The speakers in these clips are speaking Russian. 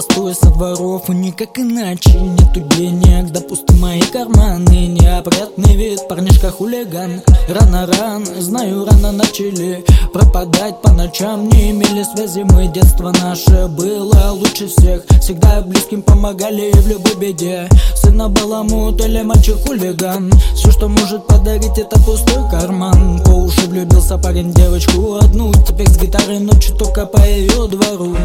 постой со дворов, и никак иначе. Нету денег, да пусты мои карманы. Неопрятный вид, парнишка хулиган. Рано, знаю, рано начали пропадать по ночам. Не имели связи мы, детство наше было лучше всех. Всегда близким помогали в любой беде. Сына баламут или мальчик хулиган. Все, что может подарить, это пустой карман. По уши влюбился парень в девочку одну. Теперь с гитарой ночью только по ее двору.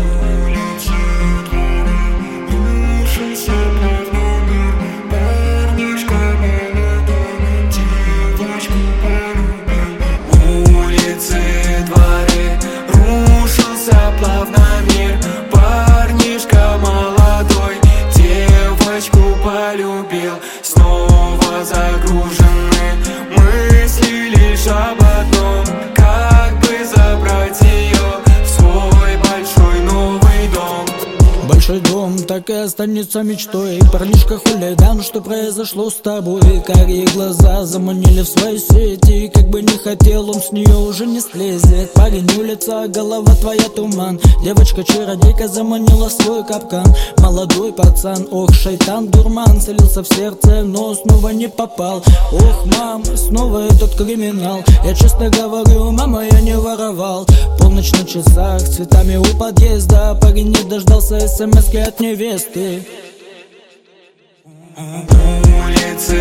Плавно мир, парнишка молодой девочку полюбил. Снова загружены мысли лишь об одном: как бы забрать ее в свой большой новый дом. Большой дом так и останется мечтой. Парнишка хулиган, что произошло с тобой? Карие глаза заманили в свои сети. Как бы не хотел, он с нее уже не слезет. Парень улица, голова твоя туман. Девочка-чародейка заманила в свой капкан. Молодой пацан, ох, шайтан, дурман. Целился в сердце, но снова не попал. Ох, мам, снова этот криминал. Я честно говорю, мама, я не воровал. Полночь на часах, цветами у подъезда. Парень не дождался смс-ки от невесты. Улицы